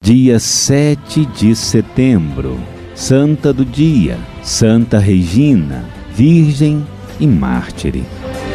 Dia 7 de setembro, Santa do dia, Santa Regina, Virgem e Mártire.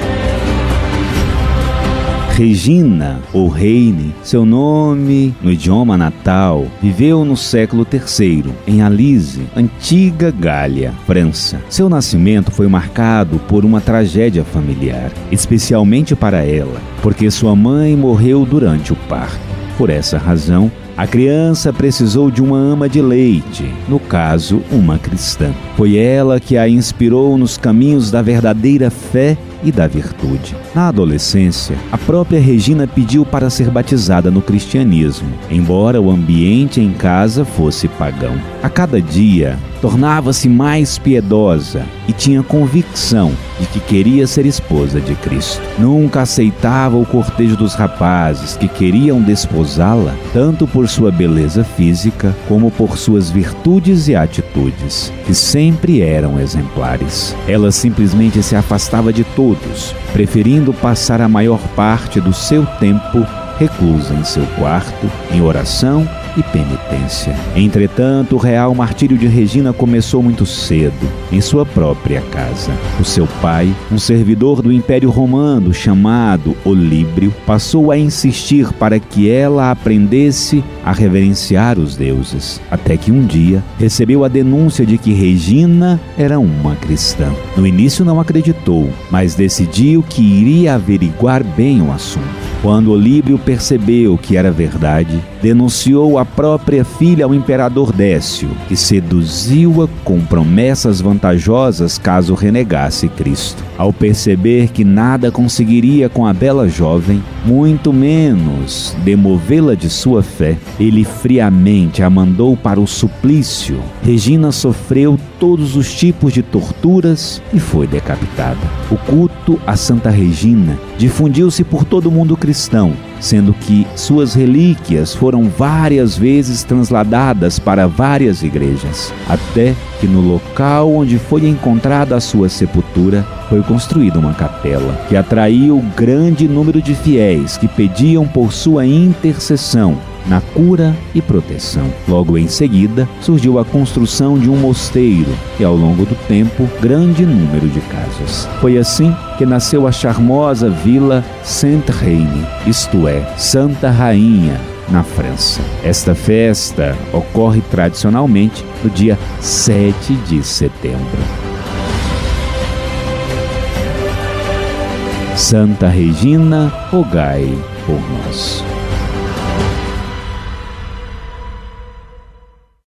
Regina, ou Reine, seu nome no idioma natal, viveu no século III, em Alise, antiga Gália, França. Seu nascimento foi marcado por uma tragédia familiar, especialmente para ela, porque sua mãe morreu durante o parto. Por essa razão, a criança precisou de uma ama de leite, no caso, uma cristã. Foi ela que a inspirou nos caminhos da verdadeira fé e da virtude. Na adolescência, a própria Regina pediu para ser batizada no cristianismo, embora o ambiente em casa fosse pagão. A cada dia, tornava-se mais piedosa e tinha convicção de que queria ser esposa de Cristo. Nunca aceitava o cortejo dos rapazes que queriam desposá-la, tanto por sua beleza física como por suas virtudes e atitudes, que sempre eram exemplares. Ela simplesmente se afastava de todos, preferindo passar a maior parte do seu tempo reclusa em seu quarto, em oração e penitência. Entretanto, o real martírio de Regina começou muito cedo, em sua própria casa. O seu pai, um servidor do Império Romano chamado Olíbrio, passou a insistir para que ela aprendesse a reverenciar os deuses, até que um dia recebeu a denúncia de que Regina era uma cristã. No início não acreditou, mas decidiu que iria averiguar bem o assunto. Quando Olíbrio percebeu que era verdade, denunciou a própria filha ao imperador Décio, que seduziu-a com promessas vantajosas caso renegasse Cristo. Ao perceber que nada conseguiria com a bela jovem, muito menos demovê-la de sua fé, ele friamente a mandou para o suplício. Regina sofreu todos os tipos de torturas e foi decapitada. O culto a Santa Regina difundiu-se por todo o mundo cristão, sendo que suas relíquias foram várias vezes transladadas para várias igrejas, até que no local onde foi encontrada a sua sepultura foi construída uma capela, que atraiu grande número de fiéis que pediam por sua intercessão na cura e proteção. Logo em seguida, surgiu a construção de um mosteiro e, ao longo do tempo, grande número de casas. Foi assim que nasceu a charmosa vila Sainte-Reine, isto é, Santa Rainha, na França. Esta festa ocorre tradicionalmente no dia 7 de setembro. Santa Regina, rogai por nós.